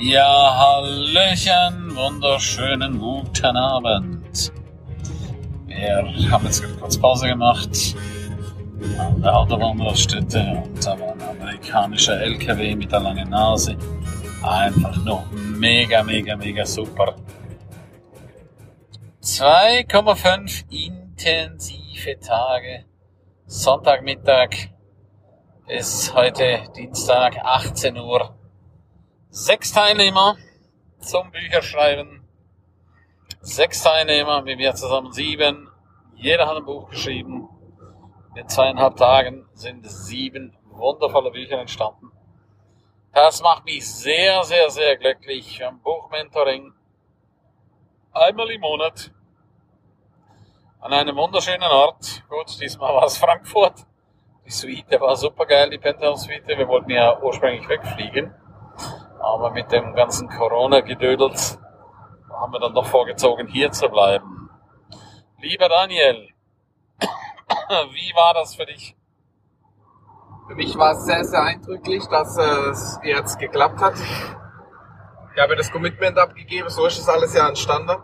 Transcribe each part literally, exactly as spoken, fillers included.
Ja, hallöchen, wunderschönen guten Abend. Wir haben jetzt kurz Pause gemacht an der Autobahnraststätte und da war ein amerikanischer L K W mit der langen Nase. Einfach nur mega, mega, mega super. zwei Komma fünf intensive Tage. Sonntagmittag ist heute Dienstag, achtzehn Uhr. Sechs Teilnehmer zum Bücherschreiben. Sechs Teilnehmer, wie wir zusammen sieben. Jeder hat ein Buch geschrieben. In zweieinhalb Tagen sind sieben wundervolle Bücher entstanden. Das macht mich sehr, sehr, sehr glücklich. Wir haben Buchmentoring einmal im Monat an einem wunderschönen Ort. Gut, diesmal war es Frankfurt. Die Suite war super geil, die Penthouse-Suite. Wir wollten ja ursprünglich wegfliegen. Aber mit dem ganzen Corona-Gedödels haben wir dann doch vorgezogen, hier zu bleiben. Lieber Daniel, wie war das für dich? Für mich war es sehr, sehr eindrücklich, dass es jetzt geklappt hat. Ich habe das Commitment abgegeben, so ist es alles ja entstanden.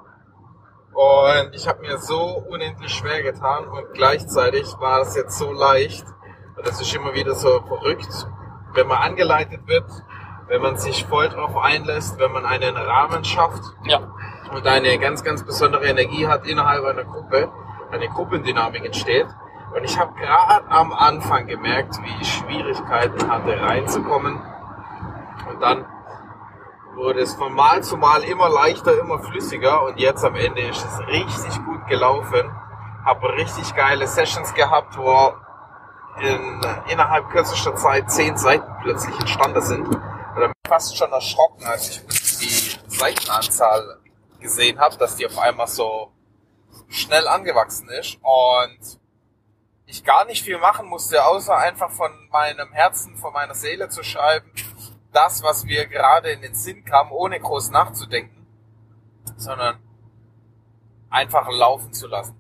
Und ich habe mir so unendlich schwer getan und gleichzeitig war es jetzt so leicht. Und das ist immer wieder so verrückt, wenn man angeleitet wird, wenn man sich voll drauf einlässt, wenn man einen Rahmen schafft Ja. und eine ganz, ganz besondere Energie hat innerhalb einer Gruppe, eine Gruppendynamik entsteht. Und ich habe gerade am Anfang gemerkt, wie ich Schwierigkeiten hatte, reinzukommen. Und dann wurde es von Mal zu Mal immer leichter, immer flüssiger. Und jetzt am Ende ist es richtig gut gelaufen. Habe richtig geile Sessions gehabt, wo in, innerhalb kürzester Zeit zehn Seiten plötzlich entstanden sind. Und dann bin ich fast schon erschrocken, als ich die Seitenanzahl gesehen habe, dass die auf einmal so schnell angewachsen ist. Und ich gar nicht viel machen musste, außer einfach von meinem Herzen, von meiner Seele zu schreiben, das, was mir gerade in den Sinn kam, ohne groß nachzudenken, sondern einfach laufen zu lassen.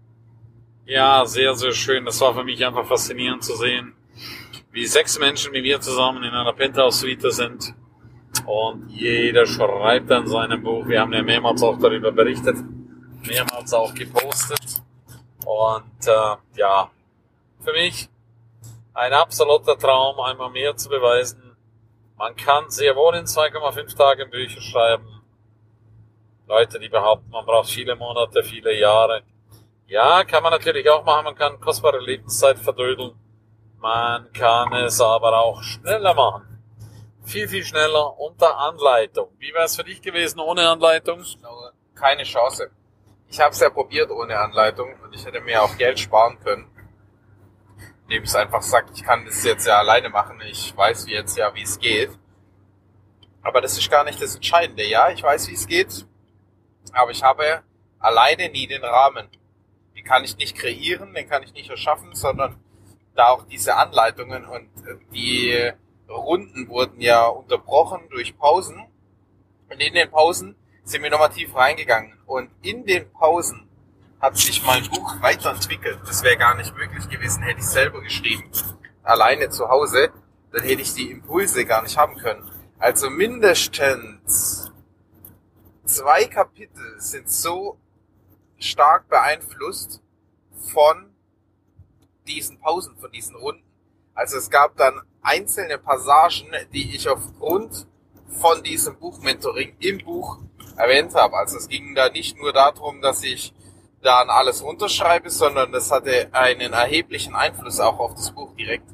Ja, sehr, sehr schön. Das war für mich einfach faszinierend zu sehen, wie sechs Menschen wie wir zusammen in einer Penthouse-Suite sind und jeder schreibt an seinem Buch. Wir haben ja mehrmals auch darüber berichtet, mehrmals auch gepostet und äh, ja, für mich ein absoluter Traum, einmal mehr zu beweisen. Man kann sehr wohl in zwei Komma fünf Tagen Bücher schreiben. Leute, die behaupten, man braucht viele Monate, viele Jahre. Ja, kann man natürlich auch machen. Man kann kostbare Lebenszeit verdödeln. Man kann es aber auch schneller machen. Viel, viel schneller unter Anleitung. Wie wäre es für dich gewesen ohne Anleitung? Keine Chance. Ich habe es ja probiert ohne Anleitung und ich hätte mir auch Geld sparen können. Indem ich einfach sage, ich kann das jetzt ja alleine machen, ich weiß wie jetzt ja, wie es geht. Aber das ist gar nicht das Entscheidende. Ja, ich weiß, wie es geht, aber ich habe alleine nie den Rahmen. Den kann ich nicht kreieren, den kann ich nicht erschaffen, sondern da auch diese Anleitungen und die Runden wurden ja unterbrochen durch Pausen. Und in den Pausen sind wir nochmal tief reingegangen. Und in den Pausen hat sich mein Buch weiterentwickelt. Das wäre gar nicht möglich gewesen, hätte ich selber geschrieben. Alleine zu Hause, dann hätte ich die Impulse gar nicht haben können. Also mindestens zwei Kapitel sind so stark beeinflusst von diesen Pausen, von diesen Runden. Also es gab dann einzelne Passagen, die ich aufgrund von diesem Buchmentoring im Buch erwähnt habe. Also es ging da nicht nur darum, dass ich dann alles runterschreibe, sondern das hatte einen erheblichen Einfluss auch auf das Buch direkt.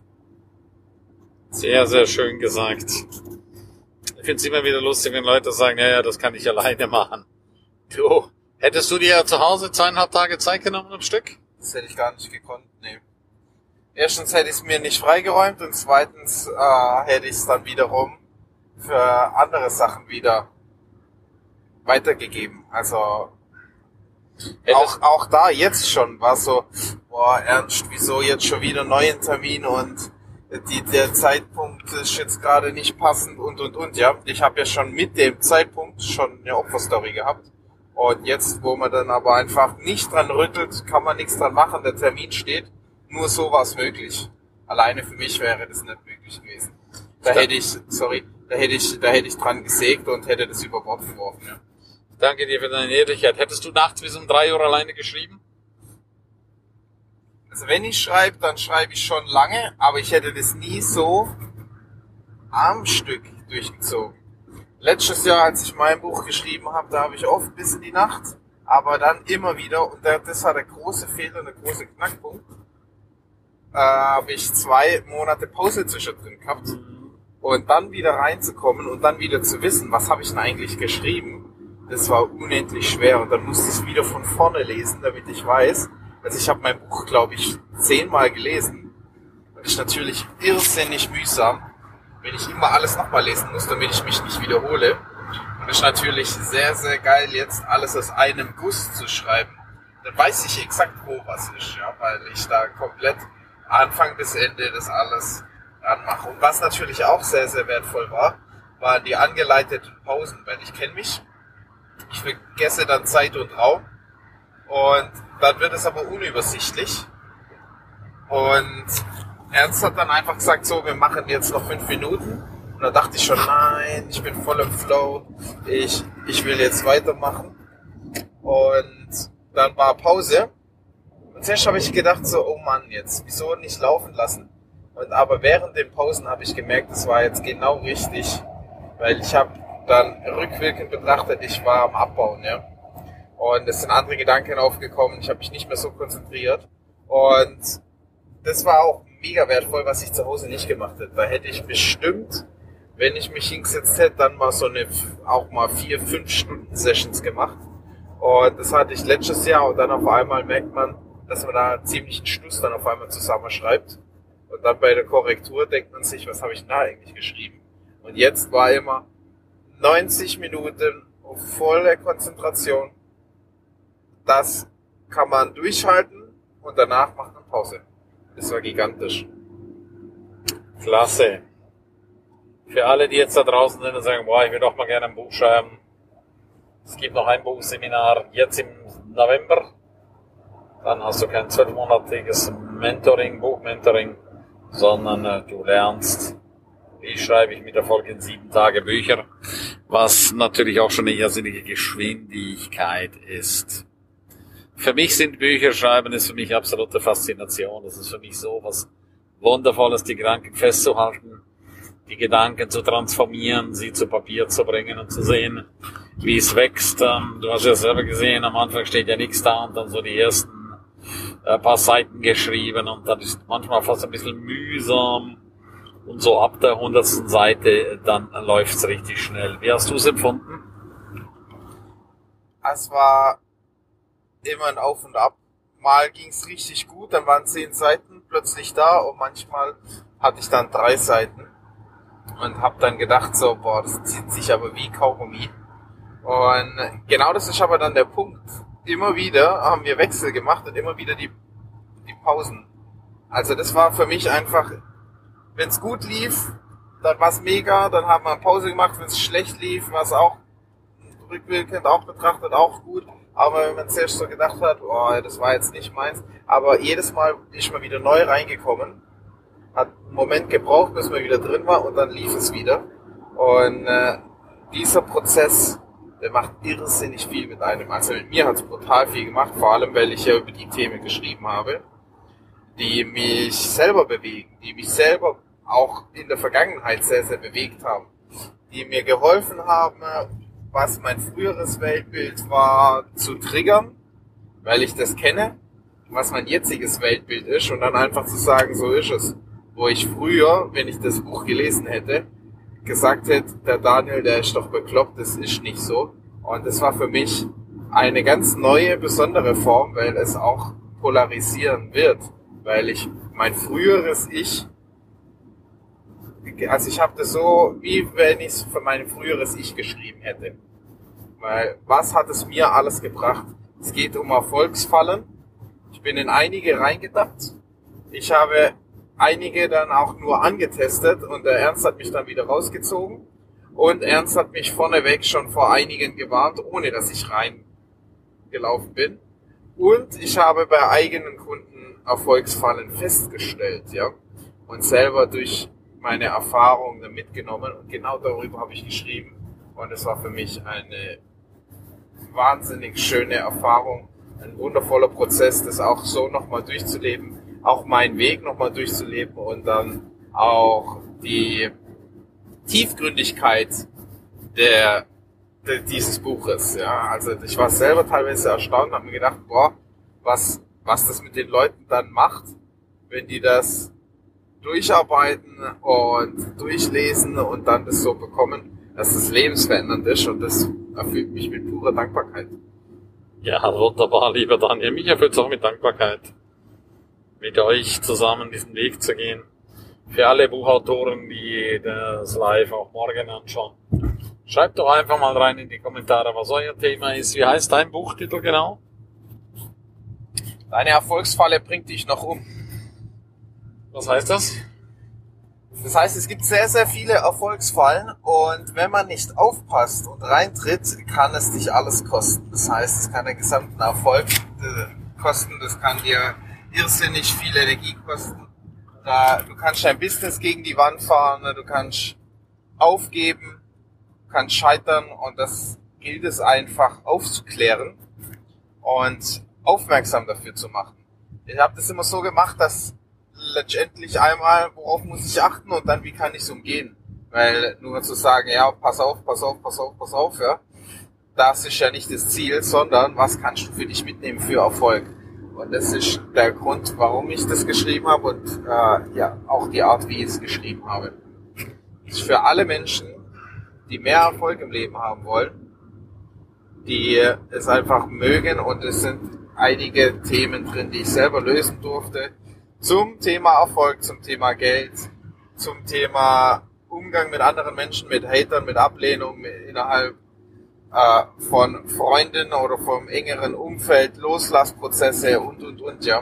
Sehr, sehr schön gesagt. Ich finde es immer wieder lustig, wenn Leute sagen, ja, ja, das kann ich alleine machen. Du, hättest du dir zu Hause zweieinhalb Tage Zeit genommen am Stück? Das hätte ich gar nicht gekonnt, nee. Erstens hätte ich es mir nicht freigeräumt und zweitens äh, hätte ich es dann wiederum für andere Sachen wieder weitergegeben. Also auch, auch da jetzt schon war so, boah, Ernst, wieso jetzt schon wieder einen neuen Termin und die, der Zeitpunkt ist jetzt gerade nicht passend und und und. Ja, ich habe ja schon mit dem Zeitpunkt schon eine Opferstory gehabt. Und jetzt, wo man dann aber einfach nicht dran rüttelt, kann man nichts dran machen, der Termin steht. Nur so war es möglich. Alleine für mich wäre das nicht möglich gewesen. Da hätte ich, sorry, da hätte ich, da hätte ich dran gesägt und hätte das über Bord geworfen. Ja. Danke dir für deine Ehrlichkeit. Hättest du nachts bis um drei Uhr alleine geschrieben? Also wenn ich schreibe, dann schreibe ich schon lange, aber ich hätte das nie so am Stück durchgezogen. Letztes Jahr, als ich mein Buch geschrieben habe, da habe ich oft bis in die Nacht, aber dann immer wieder, und das war der große Fehler, der große Knackpunkt, äh, habe ich zwei Monate Pause zwischendrin gehabt. Und dann wieder reinzukommen und dann wieder zu wissen, was habe ich denn eigentlich geschrieben, das war unendlich schwer. Und dann musste ich es wieder von vorne lesen, damit ich weiß. Also ich habe mein Buch, glaube ich, zehnmal gelesen. Und das ist natürlich irrsinnig mühsam, wenn ich immer alles nochmal lesen muss, damit ich mich nicht wiederhole. Und das ist natürlich sehr, sehr geil, jetzt alles aus einem Guss zu schreiben. Dann weiß ich exakt, wo was ist, ja, weil ich da komplett Anfang bis Ende das alles anmache. Und was natürlich auch sehr, sehr wertvoll war, waren die angeleiteten Pausen, weil ich kenne mich, ich vergesse dann Zeit und Raum und dann wird es aber unübersichtlich. Und Ernst hat dann einfach gesagt, so, wir machen jetzt noch fünf Minuten. Und da dachte ich schon, nein, ich bin voll im Flow, ich, ich will jetzt weitermachen. Und dann war Pause. Und zuerst habe ich gedacht so, oh Mann, jetzt, wieso nicht laufen lassen? Und aber während den Pausen habe ich gemerkt, das war jetzt genau richtig, weil ich habe dann rückwirkend betrachtet, ich war am Abbauen, ja. Und es sind andere Gedanken aufgekommen, ich habe mich nicht mehr so konzentriert. Und das war auch mega wertvoll, was ich zu Hause nicht gemacht hätte. Da hätte ich bestimmt, wenn ich mich hingesetzt hätte, dann mal so eine, auch mal vier, fünf Stunden Sessions gemacht. Und das hatte ich letztes Jahr und dann auf einmal merkt man, dass man da ziemlich einen Stuss dann auf einmal zusammenschreibt. Und dann bei der Korrektur denkt man sich, was habe ich da eigentlich geschrieben? Und jetzt war immer neunzig Minuten volle Konzentration. Das kann man durchhalten und danach macht man Pause. Das war gigantisch. Klasse. Für alle, die jetzt da draußen sind und sagen, boah, ich will doch mal gerne ein Buch schreiben. Es gibt noch ein Buchseminar jetzt im November. Dann hast du kein zwölfmonatiges Mentoring, Buchmentoring, sondern äh, du lernst, wie schreibe ich mit Erfolg in sieben Tage Bücher, was natürlich auch schon eine irrsinnige Geschwindigkeit ist. Für mich sind Bücher schreiben, ist für mich absolute Faszination. Das ist für mich so was Wundervolles, die Gedanken festzuhalten, die Gedanken zu transformieren, sie zu Papier zu bringen und zu sehen, wie es wächst. Du hast ja selber gesehen, am Anfang steht ja nichts da und dann so die ersten ein paar Seiten geschrieben und dann ist manchmal fast ein bisschen mühsam und so ab der hundertsten Seite, dann läuft's richtig schnell. Wie hast du es empfunden? Es war immer ein Auf und Ab. Mal ging's richtig gut, dann waren zehn Seiten plötzlich da und manchmal hatte ich dann drei Seiten und habe dann gedacht so, boah, das zieht sich aber wie Kaugummi. Und genau das ist aber dann der Punkt. Immer wieder haben wir Wechsel gemacht und immer wieder die, die Pausen. Also das war für mich einfach, wenn es gut lief, dann war es mega, dann haben wir eine Pause gemacht. Wenn es schlecht lief, war es auch rückwirkend auch betrachtet auch gut. Aber wenn man zuerst so gedacht hat, oh, das war jetzt nicht meins, aber jedes Mal ist man wieder neu reingekommen, hat einen Moment gebraucht, bis man wieder drin war und dann lief es wieder. Und äh, dieser Prozess, der macht irrsinnig viel mit einem. Also mit mir hat es brutal viel gemacht, vor allem, weil ich ja über die Themen geschrieben habe, die mich selber bewegen, die mich selber auch in der Vergangenheit sehr, sehr bewegt haben, die mir geholfen haben, was mein früheres Weltbild war, zu triggern, weil ich das kenne, was mein jetziges Weltbild ist und dann einfach zu sagen, so ist es. Wo ich früher, wenn ich das Buch gelesen hätte, gesagt hätte, der Daniel, der ist doch bekloppt, das ist nicht so. Und das war für mich eine ganz neue, besondere Form, weil es auch polarisieren wird. Weil ich mein früheres Ich, also ich habe das so, wie wenn ich es für mein früheres Ich geschrieben hätte. Weil was hat es mir alles gebracht? Es geht um Erfolgsfallen. Ich bin in einige reingetappt. Ich habe einige dann auch nur angetestet und der Ernst hat mich dann wieder rausgezogen. Und Ernst hat mich vorneweg schon vor einigen gewarnt, ohne dass ich reingelaufen bin. Und ich habe bei eigenen Kunden Erfolgsfallen festgestellt, ja. Und selber durch meine Erfahrungen mitgenommen und genau darüber habe ich geschrieben. Und es war für mich eine wahnsinnig schöne Erfahrung, ein wundervoller Prozess, das auch so nochmal durchzuleben, auch meinen Weg nochmal durchzuleben und dann auch die Tiefgründigkeit der, der dieses Buches. Ja, also ich war selber teilweise erstaunt, habe mir gedacht, boah, was was das mit den Leuten dann macht, wenn die das durcharbeiten und durchlesen und dann das so bekommen, dass das lebensverändernd ist, und das erfüllt mich mit purer Dankbarkeit. Ja, wunderbar, lieber Daniel. Mich erfüllt es auch mit Dankbarkeit, mit euch zusammen diesen Weg zu gehen. Für alle Buchautoren, die das Live auch morgen anschauen. Schreibt doch einfach mal rein in die Kommentare, was euer Thema ist. Wie heißt dein Buchtitel genau? Deine Erfolgsfalle bringt dich noch um. Was heißt das? Das heißt, es gibt sehr, sehr viele Erfolgsfallen, und wenn man nicht aufpasst und reintritt, kann es dich alles kosten. Das heißt, es kann den gesamten Erfolg kosten, das kann dir irrsinnig viel Energie kosten. Du kannst dein Business gegen die Wand fahren, du kannst aufgeben, du kannst scheitern, und das gilt es einfach aufzuklären und aufmerksam dafür zu machen. Ich habe das immer so gemacht, dass letztendlich einmal, worauf muss ich achten, und dann, wie kann ich es umgehen? Weil nur zu sagen, ja, pass auf, pass auf, pass auf, pass auf, ja, das ist ja nicht das Ziel, sondern was kannst du für dich mitnehmen für Erfolg? Und das ist der Grund, warum ich das geschrieben habe, und äh, ja, auch die Art, wie ich es geschrieben habe. Das ist für alle Menschen, die mehr Erfolg im Leben haben wollen, die es einfach mögen, und es sind einige Themen drin, die ich selber lösen durfte, zum Thema Erfolg, zum Thema Geld, zum Thema Umgang mit anderen Menschen, mit Hatern, mit Ablehnung mit innerhalb äh, von Freunden oder vom engeren Umfeld, Loslassprozesse und, und, und, ja.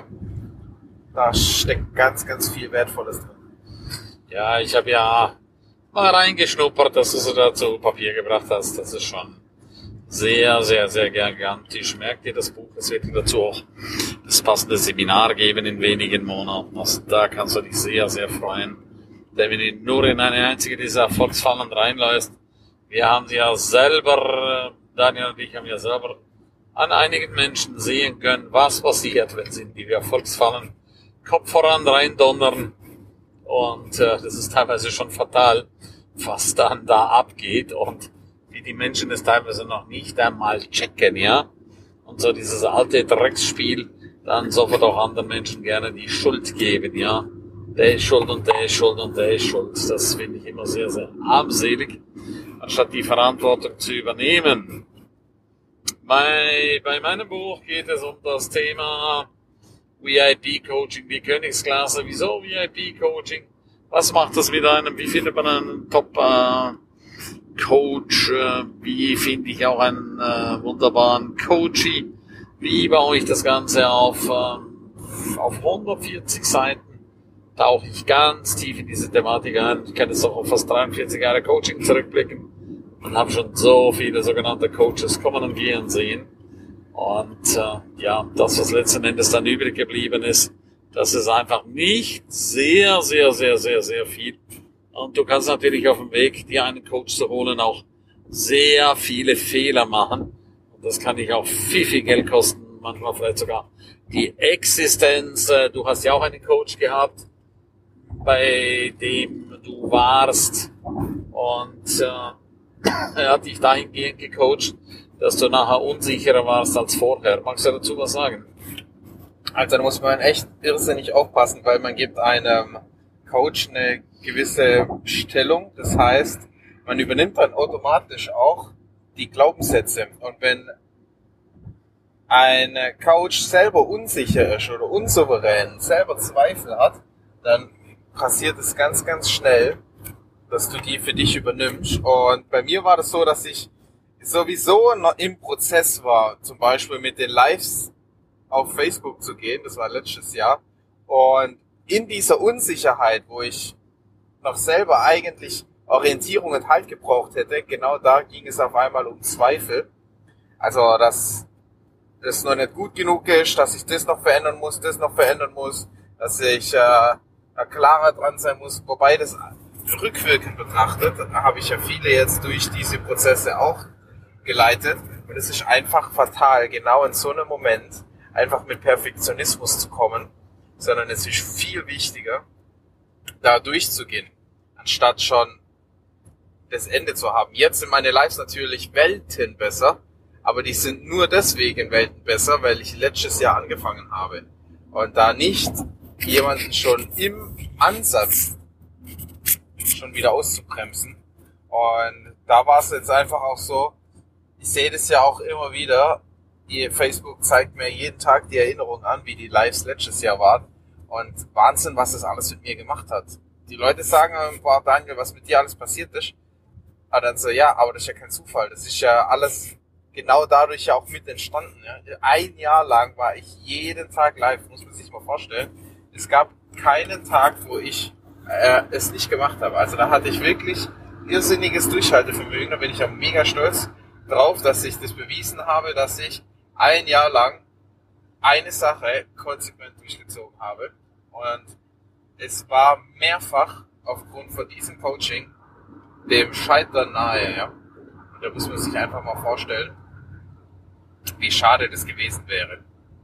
Da steckt ganz, ganz viel Wertvolles drin. Ja, ich habe ja mal reingeschnuppert, dass du so dazu Papier gebracht hast. Das ist schon sehr, sehr, sehr gigantisch. Merkt ihr das Buch? Es wird dazu auch das passende Seminar geben in wenigen Monaten. Also da kannst du dich sehr, sehr freuen. Denn wenn du nur in eine einzige dieser Erfolgsfallen reinläufst, wir haben ja selber, Daniel und ich haben ja selber an einigen Menschen sehen können, was passiert, wenn sie in die Erfolgsfallen Kopf voran reindonnern. Und äh, das ist teilweise schon fatal, was dann da abgeht, und wie die Menschen es teilweise noch nicht einmal checken, ja. Und so dieses alte Drecksspiel, dann sofort auch anderen Menschen gerne die Schuld geben, ja. Der ist schuld und der ist schuld und der ist schuld. Das finde ich immer sehr, sehr armselig, anstatt die Verantwortung zu übernehmen. Bei, bei meinem Buch geht es um das Thema V I P-Coaching, die Königsklasse. Wieso V I P-Coaching? Was macht das mit einem? Wie findet man einen Top-Coach? Äh, wie finde ich auch einen äh, wunderbaren Coachee? Wie baue ich das Ganze auf? Äh, auf hundertvierzig Seiten tauche ich ganz tief in diese Thematik ein. Ich kann jetzt auch auf fast dreiundvierzig Jahre Coaching zurückblicken und habe schon so viele sogenannte Coaches kommen und gehen sehen. Und äh, ja, das, was letzten Endes dann übrig geblieben ist, das ist einfach nicht sehr, sehr, sehr, sehr, sehr viel. Und du kannst natürlich auf dem Weg, dir einen Coach zu holen, auch sehr viele Fehler machen. Und das kann dich auch viel, viel Geld kosten, manchmal vielleicht sogar die Existenz. Du hast ja auch einen Coach gehabt, bei dem du warst, und äh, er hat dich dahingehend gecoacht, dass du nachher unsicherer warst als vorher. Magst du dazu was sagen? Also da muss man echt irrsinnig aufpassen, weil man gibt einem Coach eine gewisse Stellung. Das heißt, man übernimmt dann automatisch auch die Glaubenssätze. Und wenn ein Coach selber unsicher ist oder unsouverän, selber Zweifel hat, dann passiert es ganz, ganz schnell, dass du die für dich übernimmst. Und bei mir war das so, dass ich sowieso noch im Prozess war, zum Beispiel mit den Lives auf Facebook zu gehen, das war letztes Jahr, und in dieser Unsicherheit, wo ich noch selber eigentlich Orientierung und Halt gebraucht hätte, genau da ging es auf einmal um Zweifel. Also, dass das noch nicht gut genug ist, dass ich das noch verändern muss, das noch verändern muss, dass ich äh, klarer dran sein muss, wobei das rückwirkend betrachtet, habe ich ja viele jetzt durch diese Prozesse auch geleitet. Und es ist einfach fatal, genau in so einem Moment einfach mit Perfektionismus zu kommen, sondern es ist viel wichtiger, da durchzugehen, anstatt schon das Ende zu haben. Jetzt sind meine Lives natürlich Welten besser, aber die sind nur deswegen Welten besser, weil ich letztes Jahr angefangen habe. Und da nicht jemanden schon im Ansatz schon wieder auszubremsen. Und da war es jetzt einfach auch so, ich sehe das ja auch immer wieder, Facebook zeigt mir jeden Tag die Erinnerung an, wie die Lives letztes Jahr waren. Und Wahnsinn, was das alles mit mir gemacht hat. Die Leute sagen, boah, Daniel, was mit dir alles passiert ist. Aber dann so, ja, aber das ist ja kein Zufall. Das ist ja alles genau dadurch ja auch mit entstanden. Ja. Ein Jahr lang war ich jeden Tag live, muss man sich mal vorstellen. Es gab keinen Tag, wo ich äh, es nicht gemacht habe. Also da hatte ich wirklich irrsinniges Durchhaltevermögen. Da bin ich ja mega stolz drauf, dass ich das bewiesen habe, dass ich ein Jahr lang eine Sache konsequent durchgezogen habe. Und es war mehrfach aufgrund von diesem Coaching dem Scheitern nahe. Ja. Und da muss man sich einfach mal vorstellen, wie schade das gewesen wäre.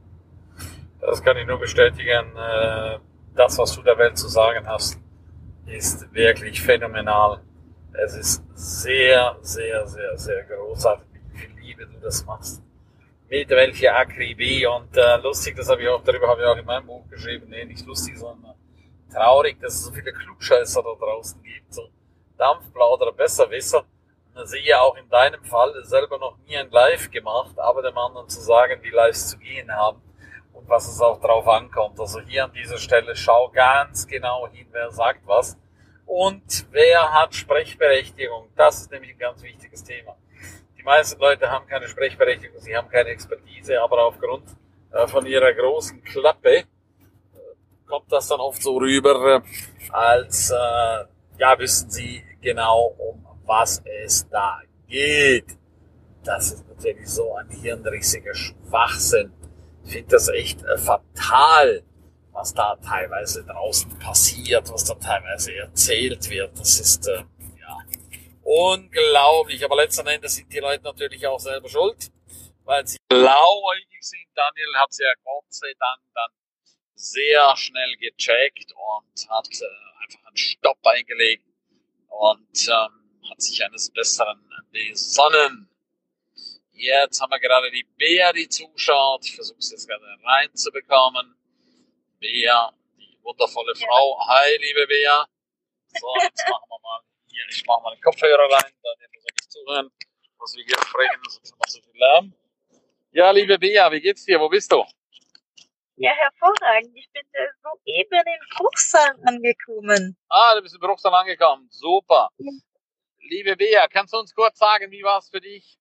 Das kann ich nur bestätigen. Das, was du der Welt zu sagen hast, ist wirklich phänomenal. Es ist sehr, sehr, sehr, sehr großartig, wie viel Liebe du das machst. Mit welcher Akribie. Und äh, lustig, das habe ich auch, darüber habe ich auch in meinem Buch geschrieben, nee, nicht lustig, sondern traurig, dass es so viele Klugscheißer da draußen gibt, so Dampfplauderer, Besserwisser. Und sehe auch in deinem Fall selber noch nie ein Live gemacht, aber dem anderen zu sagen, wie Lives zu gehen haben und was es auch drauf ankommt. Also hier an dieser Stelle schau ganz genau hin, wer sagt was und wer hat Sprechberechtigung. Das ist nämlich ein ganz wichtiges Thema. Die meisten Leute haben keine Sprechberechtigung, sie haben keine Expertise, aber aufgrund äh, von ihrer großen Klappe äh, kommt das dann oft so rüber, äh, als äh, ja, wissen sie genau, um was es da geht. Das ist natürlich so ein hirnrissiger Schwachsinn. Ich finde das echt äh, fatal, was da teilweise draußen passiert, was da teilweise erzählt wird. Das ist äh, ja unglaublich. Aber letzten Endes sind die Leute natürlich auch selber schuld, weil sie blauäugig sind. Daniel hat es ja Gott sei Dank dann sehr schnell gecheckt und hat äh, einfach einen Stopp eingelegt und ähm, hat sich eines Besseren besonnen. Jetzt haben wir gerade die Bea, die zuschaut. Ich versuche es jetzt gerade reinzubekommen. Bea, die wundervolle Frau. Ja. Hi, liebe Bea. So, jetzt machen wir mal hier. Ich mache mal den Kopfhörer rein, dann muss ich nicht zuhören, was wir hier sprechen. Das ist immer so viel Lärm. Ja, liebe Bea, wie geht's dir? Wo bist du? Ja, hervorragend. Ich bin soeben in Bruchsal angekommen. Ah, du bist in Bruchsal angekommen. Super. Ja. Liebe Bea, kannst du uns kurz sagen, wie war es für dich?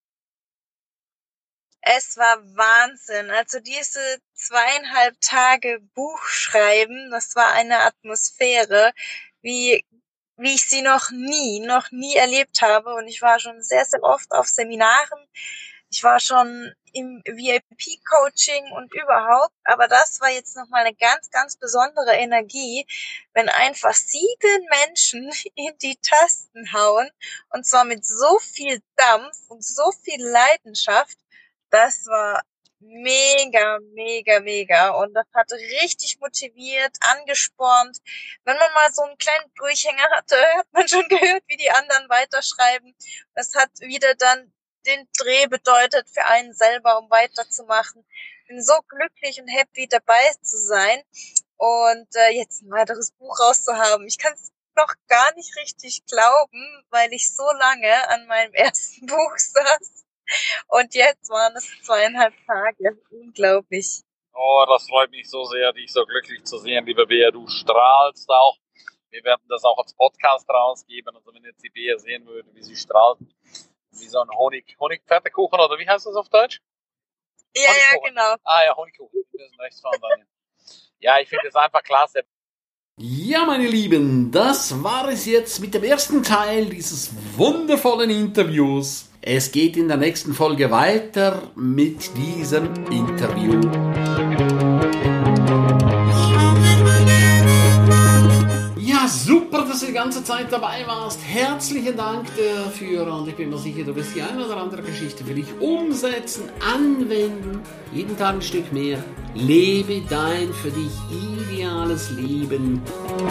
Es war Wahnsinn. Also diese zweieinhalb Tage Buch schreiben, das war eine Atmosphäre, wie, wie ich sie noch nie, noch nie erlebt habe. Und ich war schon sehr, sehr oft auf Seminaren. Ich war schon im V I P-Coaching und überhaupt, aber das war jetzt nochmal eine ganz, ganz besondere Energie, wenn einfach sieben Menschen in die Tasten hauen und zwar mit so viel Dampf und so viel Leidenschaft. Das war mega, mega, mega und das hat richtig motiviert, angespornt. Wenn man mal so einen kleinen Durchhänger hatte, hat man schon gehört, wie die anderen weiterschreiben. Das hat wieder dann den Dreh bedeutet für einen selber, um weiterzumachen. Bin so glücklich und happy dabei zu sein und äh, jetzt ein weiteres Buch rauszuhaben. Ich kann es noch gar nicht richtig glauben, weil ich so lange an meinem ersten Buch saß und jetzt waren es zweieinhalb Tage. Unglaublich. Oh, das freut mich so sehr, dich so glücklich zu sehen, liebe Bea. Du strahlst auch. Wir werden das auch als Podcast rausgeben. Also wenn jetzt die Bea sehen würde, wie sie strahlt, wie so ein Honig, Honigpferdekuchen, oder wie heißt das auf Deutsch? Ja, ja, genau. Ah ja, Honigkuchen. Wir müssen rechts fahren dann. Ja, ich finde es einfach klasse. Ja, meine Lieben, das war es jetzt mit dem ersten Teil dieses wundervollen Interviews. Es geht in der nächsten Folge weiter mit diesem Interview. Ja, super. Super, dass du die ganze Zeit dabei warst. Herzlichen Dank dafür und ich bin mir sicher, du wirst die eine oder andere Geschichte für dich umsetzen, anwenden. Jeden Tag ein Stück mehr. Lebe dein für dich ideales Leben.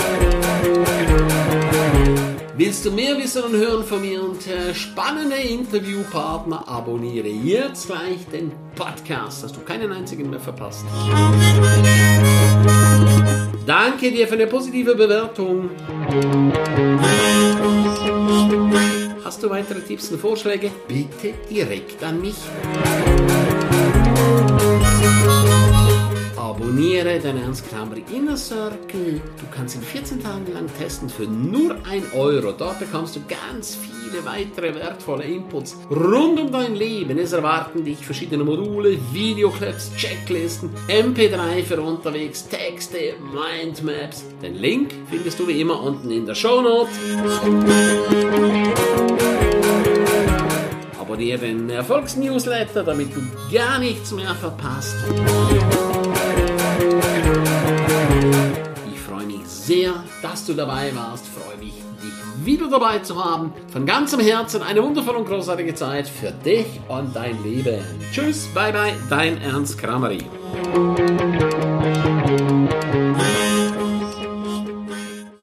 Willst du mehr wissen und hören von mir und äh, spannende Interviewpartner? Abonniere jetzt gleich den Podcast, dass du keinen einzigen mehr verpasst. Danke dir für eine positive Bewertung. Hast du weitere Tipps und Vorschläge? Bitte direkt an mich. Abonniere den Ernst Krameri Inner Circle. Du kannst ihn vierzehn Tage lang testen für nur ein Euro. Dort bekommst du ganz viele weitere wertvolle Inputs rund um dein Leben. Es erwarten dich verschiedene Module, Videoclips, Checklisten, M P drei für unterwegs, Texte, Mindmaps. Den Link findest du wie immer unten in der Shownote. Abonniere den Erfolgsnewsletter, damit du gar nichts mehr verpasst. Ich freue mich sehr, dass du dabei warst. Ich freue mich, dich wieder dabei zu haben. Von ganzem Herzen eine wundervolle und großartige Zeit für dich und dein Leben. Tschüss, bye bye, dein Ernst Krameri.